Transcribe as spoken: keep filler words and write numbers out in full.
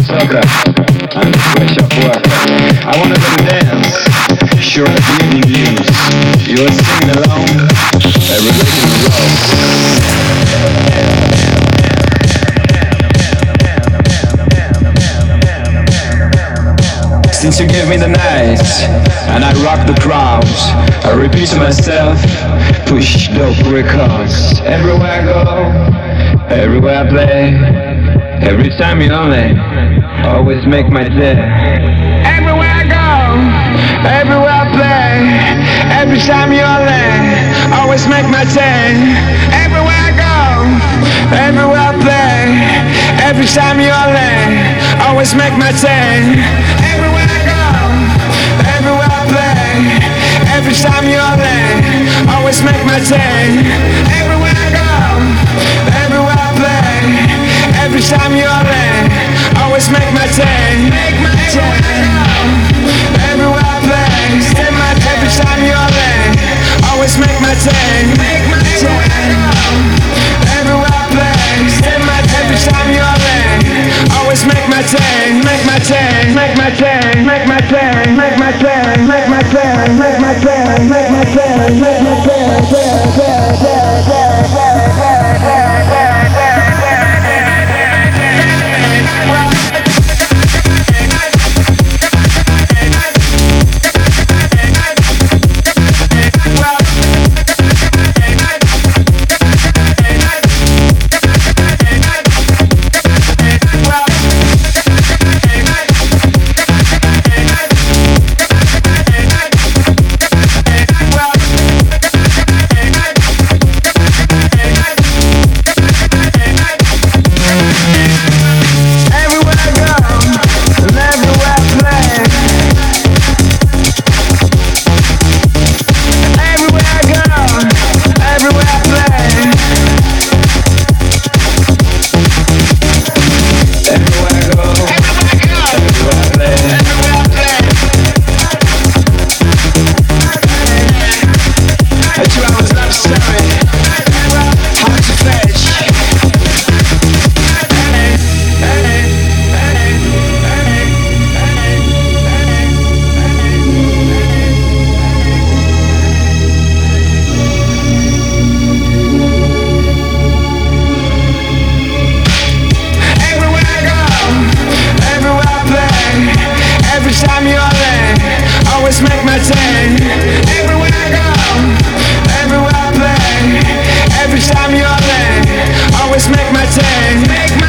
soccer and fresh off work. I wanna go to dance, sure as the evening news. You're singing along, every rhythm and roll. Since you gave me the night, and I rock the crowds, I repeat to myself, push dope records. Everywhere I go, everywhere I play, every time you only, always make my day. Everywhere I go, everywhere I play, every time you only, always make my day. Everywhere I go, everywhere I play, every time you only, always make my day. Everywhere I go, everywhere I play, every time you only, always make my day. Everywhere I go, everywhere I play, every time you only, always make my day. Make my day. Everywhere I play, every time you only, always make my day. Make my day. Everywhere I play, every time you only, always make my day. Make my day. Make my day. Make my day. Make my day. Make my day. Make my day. Make my day. Make my make my day. Everywhere I go, everywhere I play, every time you're there, always make my day. Make my